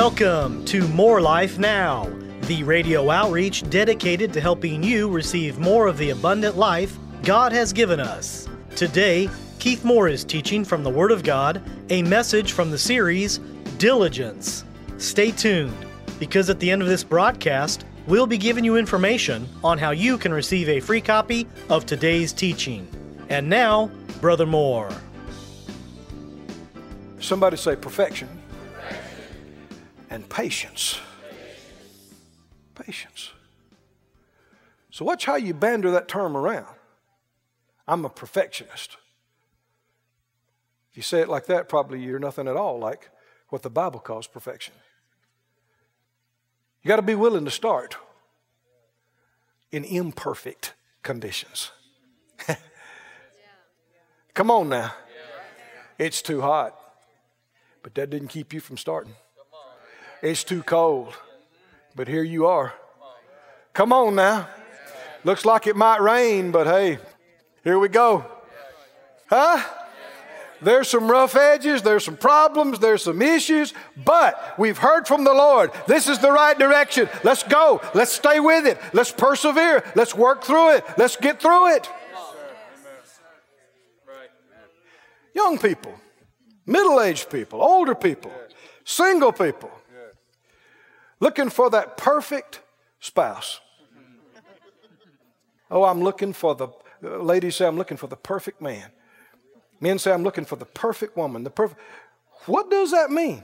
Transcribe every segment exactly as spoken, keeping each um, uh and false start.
Welcome to More Life Now, the radio outreach dedicated to helping you receive more of the abundant life God has given us. Today, Keith Moore is teaching from the Word of God, a message from the series, Diligence. Stay tuned, because at the end of this broadcast, we'll be giving you information on how you can receive a free copy of today's teaching. And now, Brother Moore. Somebody say perfection, perfection. And patience. patience. Patience. So watch how you banter that term around. I'm a perfectionist. If you say it like that, probably you're nothing at all like what the Bible calls perfection. You got to be willing to start in imperfect conditions. Come on now. It's too hot. But that didn't keep you from starting. It's too cold. But here you are. Come on now. Looks like it might rain, but hey, here we go. Huh? There's some rough edges, there's some problems, there's some issues, but we've heard from the Lord. This is the right direction. Let's go. Let's stay with it. Let's persevere. Let's work through it. Let's get through it. Young people, middle-aged people, older people, single people, looking for that perfect spouse. Oh, I'm looking for the, ladies say, I'm looking for the perfect man. Men say, I'm looking for the perfect woman. The perfect. What does that mean?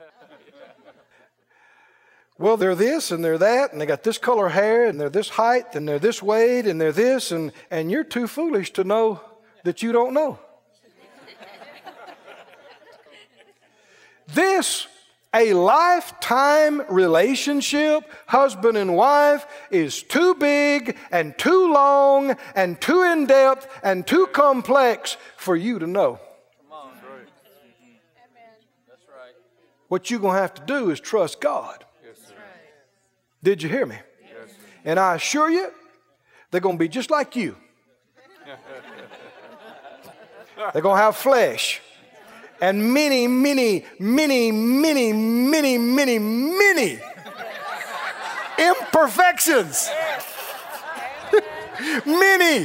Well, they're this and they're that, and they got this color hair, and they're this height, and they're this weight, and they're this, and, and you're too foolish to know that you don't know. This, a lifetime relationship, husband and wife, is too big and too long and too in-depth and too complex for you to know. Come on. That's right. What you're going to have to do is trust God. Yes, sir. Did you hear me? Yes, sir. And I assure you, they're going to be just like you. They're going to have flesh. And many, many, many, many, many, many, many imperfections. Many.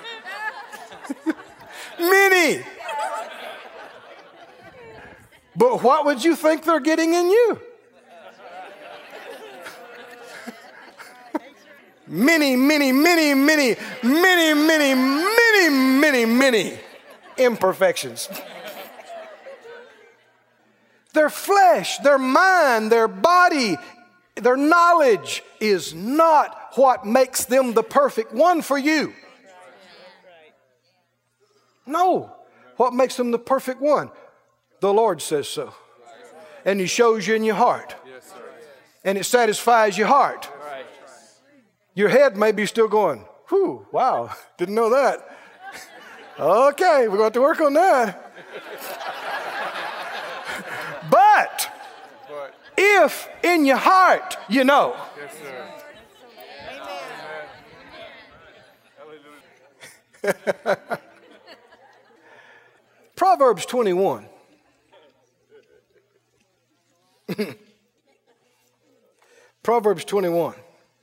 Many. But what would you think they're getting in you? Many, many, many, many, many, many, many, many, many imperfections. Their flesh, their mind, their body, their knowledge is not what makes them the perfect one for you. No. What makes them the perfect one? The Lord says so. And He shows you in your heart. And it satisfies your heart. Your head may be still going, whew, wow, didn't know that. Okay, we're going to have to work on that. But if in your heart you know, yes, sir. Proverbs twenty-one. Proverbs twenty-one.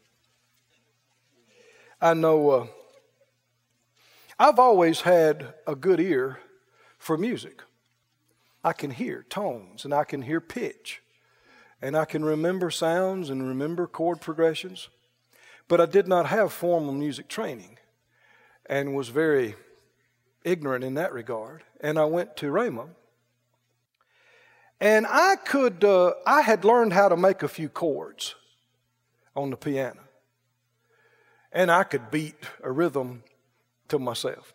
I know uh, I've always had a good ear for music. I can hear tones, and I can hear pitch, and I can remember sounds and remember chord progressions. But I did not have formal music training and was very ignorant in that regard. And I went to Rhema, and I could, uh, I had learned how to make a few chords on the piano, and I could beat a rhythm to myself.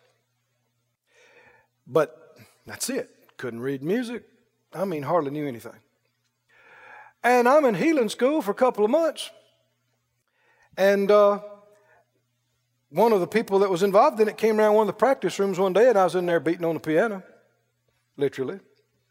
But that's it. Couldn't read music. I mean, hardly knew anything. And I'm in healing school for a couple of months. And uh, one of the people that was involved in it came around one of the practice rooms one day, and I was in there beating on the piano, literally.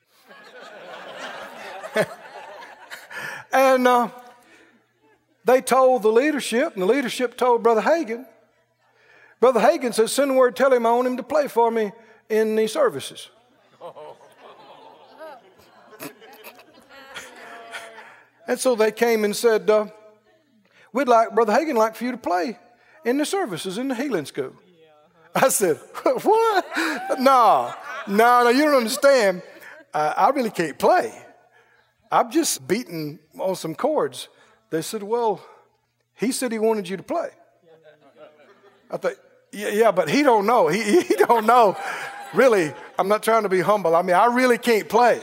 And uh, they told the leadership, and the leadership told Brother Hagin. Brother Hagin says, send word, tell him I want him to play for me in the services. And so they came and said, uh, we'd like, Brother Hagin, like for you to play in the services in the healing school. I said, what? No, no, no, you don't understand. Uh, I really can't play. I'm just beating on some chords. They said, well, he said he wanted you to play. I thought, yeah, yeah, but he don't know. He, he don't know. Really, I'm not trying to be humble. I mean, I really can't play.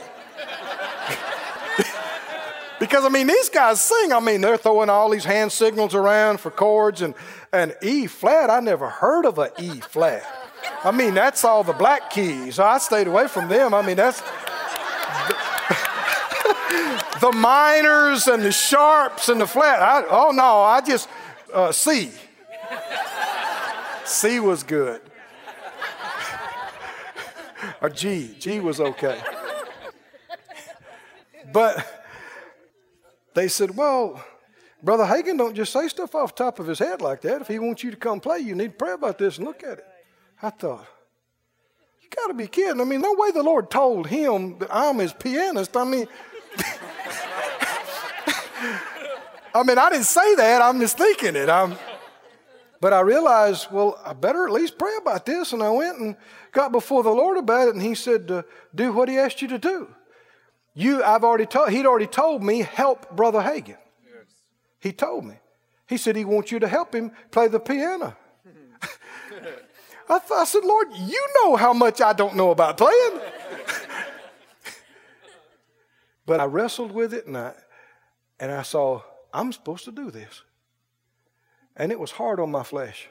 Because, I mean, these guys sing. I mean, they're throwing all these hand signals around for chords. And, and E flat, I never heard of an E flat. I mean, that's all the black keys. I stayed away from them. I mean, that's the, the minors and the sharps and the flat. I, oh, no, I just, uh, C. C was good. Or G. G was okay. But they said, well, Brother Hagin don't just say stuff off the top of his head like that. If he wants you to come play, you need to pray about this and look at it. I thought, you got to be kidding. I mean, no way the Lord told him that I'm his pianist. I mean, I mean, I didn't say that. I'm just thinking it. I'm, but I realized, well, I better at least pray about this. And I went and got before the Lord about it. And he said, uh, do what he asked you to do. You, I've already told, he'd already told me, help Brother Hagin. Yes. He told me. He said he wants you to help him play the piano. I, th- I said, Lord, you know how much I don't know about playing. But I wrestled with it, and I, and I saw, I'm supposed to do this. And it was hard on my flesh.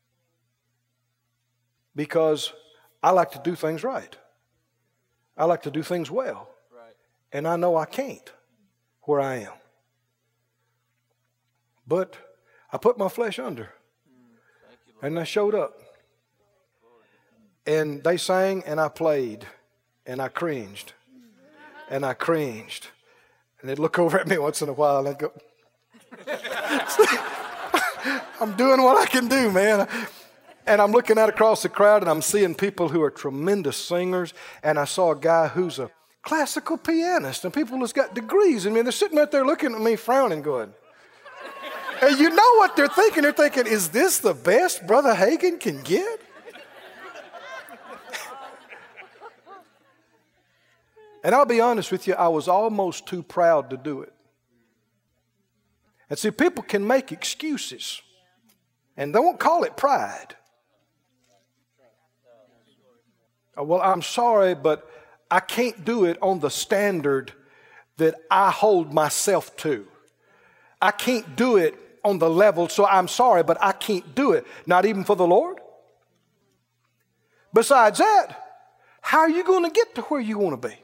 Because I like to do things right. I like to do things well. And I know I can't where I am. But I put my flesh under. And I showed up. And they sang and I played. And I cringed. And I cringed. And they'd look over at me once in a while and I'd go, I'm doing what I can do, man. And I'm looking out across the crowd and I'm seeing people who are tremendous singers. And I saw a guy who's a classical pianist, and people who's got degrees. I mean, they're sitting right there looking at me, frowning, going. And you know what they're thinking? They're thinking, is this the best Brother Hagin can get? And I'll be honest with you, I was almost too proud to do it. And see, people can make excuses, and they won't call it pride. Oh, well, I'm sorry, but I can't do it on the standard that I hold myself to. I can't do it on the level, so I'm sorry, but I can't do it. Not even for the Lord. Besides that, how are you going to get to where you want to be?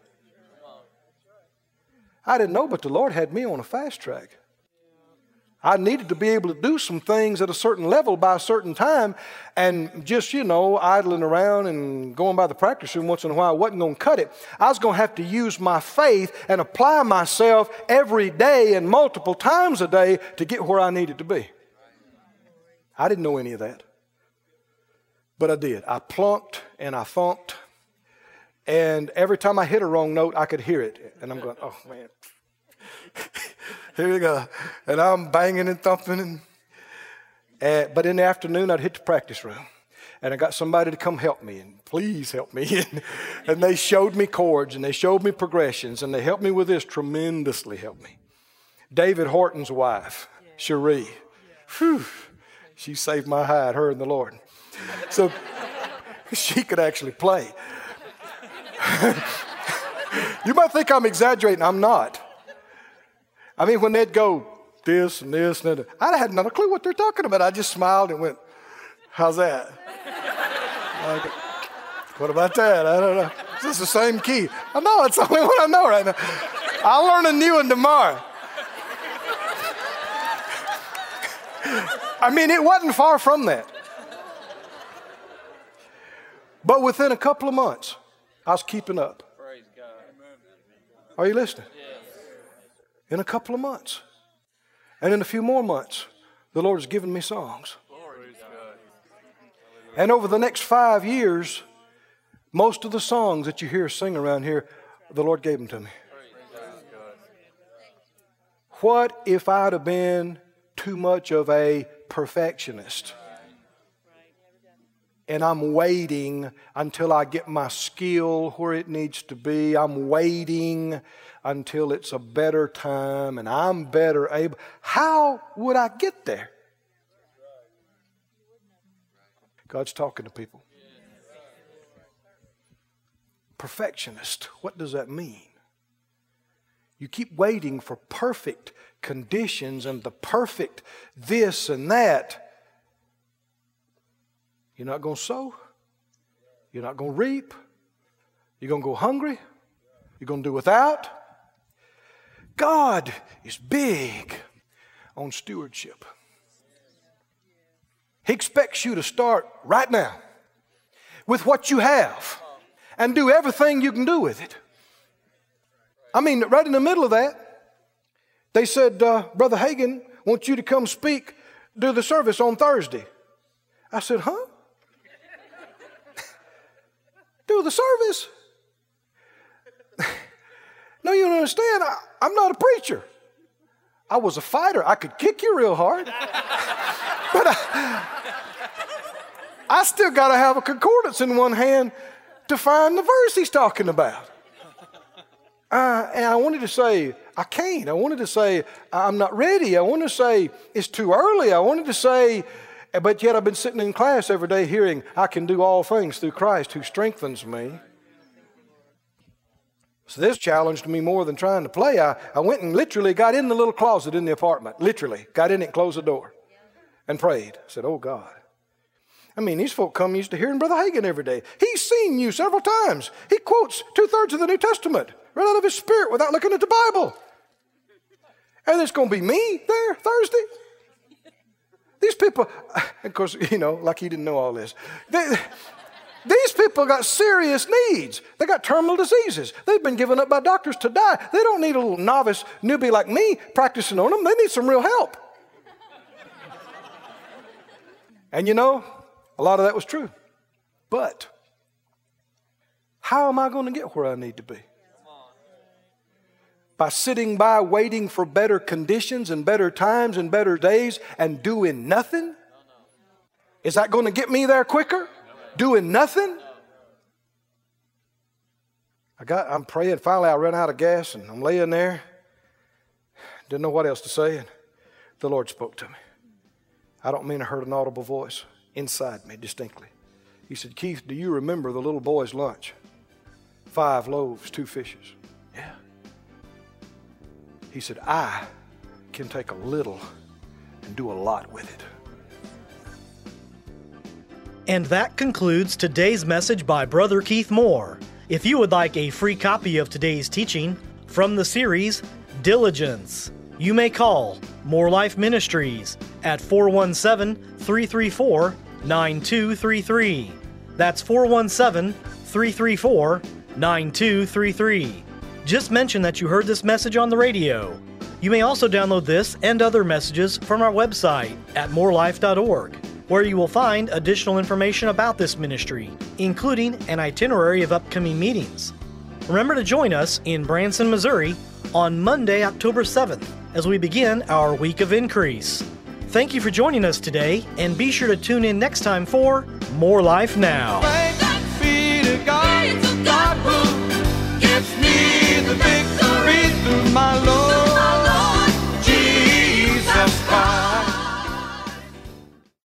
I didn't know, but the Lord had me on a fast track. I needed to be able to do some things at a certain level by a certain time, and just, you know, idling around and going by the practice room once in a while wasn't going to cut it. I was going to have to use my faith and apply myself every day and multiple times a day to get where I needed to be. I didn't know any of that. But I did. I plunked and I thumped, and every time I hit a wrong note, I could hear it. And I'm going, oh, man. Here we go. And I'm banging and thumping. And, uh, but in the afternoon, I'd hit the practice room. And I got somebody to come help me. And please help me. and, and they showed me chords. And they showed me progressions. And they helped me with this. Tremendously helped me. David Horton's wife, Cherie. Whew, she saved my hide, her and the Lord. So she could actually play. You might think I'm exaggerating. I'm not. I mean, when they'd go this and this and that, I had not a clue what they're talking about. I just smiled and went, how's that? Like, what about that? I don't know. Is this the same key? I know, it's the only one I know right now. I'll learn a new one tomorrow. I mean, it wasn't far from that. But within a couple of months, I was keeping up. Praise God. Are you listening? Yes. In a couple of months. And in a few more months, the Lord has given me songs. And over the next five years, most of the songs that you hear sing around here, the Lord gave them to me. what if I'd have been too much of a perfectionist? And I'm waiting until I get my skill where it needs to be. I'm waiting until it's a better time and I'm better able. How would I get there? God's talking to people. Perfectionist, what does that mean? You keep waiting for perfect conditions and the perfect this and that. You're not going to sow. You're not going to reap. You're going to go hungry. You're going to do without. God is big on stewardship. He expects you to start right now with what you have and do everything you can do with it. I mean, right in the middle of that, they said, uh, Brother Hagin wants you to come speak, do the service on Thursday. I said, huh? Do the service? No, you don't understand. I, I'm not a preacher. I was a fighter. I could kick you real hard. But I, I still got to have a concordance in one hand to find the verse he's talking about. Uh, and I wanted to say, I can't. I wanted to say, I'm not ready. I wanted to say, it's too early. I wanted to say, but yet I've been sitting in class every day hearing, I can do all things through Christ who strengthens me. So this challenged me more than trying to play. I, I went and literally got in the little closet in the apartment. Literally. Got in it, closed the door, and prayed. I said, oh God. I mean, these folk come used to hearing Brother Hagin every day. He's seen you several times. He quotes two-thirds of the New Testament right out of his spirit without looking at the Bible. And it's going to be me there Thursday? These people, of course, you know, like he didn't know all this. They, these people got serious needs. They got terminal diseases. They've been given up by doctors to die. They don't need a little novice newbie like me practicing on them. They need some real help. And you know, a lot of that was true. But how am I going to get where I need to be? By sitting by waiting for better conditions and better times and better days and doing nothing? Is that going to get me there quicker? Doing nothing? I got, I'm praying. Finally, I ran out of gas and I'm laying there. Didn't know what else to say. And the Lord spoke to me. I don't mean I heard an audible voice inside me distinctly. He said, Keith, do you remember the little boy's lunch? Five loaves, two fishes. Yeah. He said, I can take a little and do a lot with it. And that concludes today's message by Brother Keith Moore. If you would like a free copy of today's teaching from the series, Diligence, you may call More Life Ministries at four one seven, three three four, nine two three three. That's four one seven, three three four, nine two three three. Just mention that you heard this message on the radio. You may also download this and other messages from our website at more life dot org, where you will find additional information about this ministry, including an itinerary of upcoming meetings. Remember to join us in Branson, Missouri on Monday, October seventh, as we begin our Week of Increase. Thank you for joining us today, and be sure to tune in next time for More Life Now. Thanks be to God, God who gives me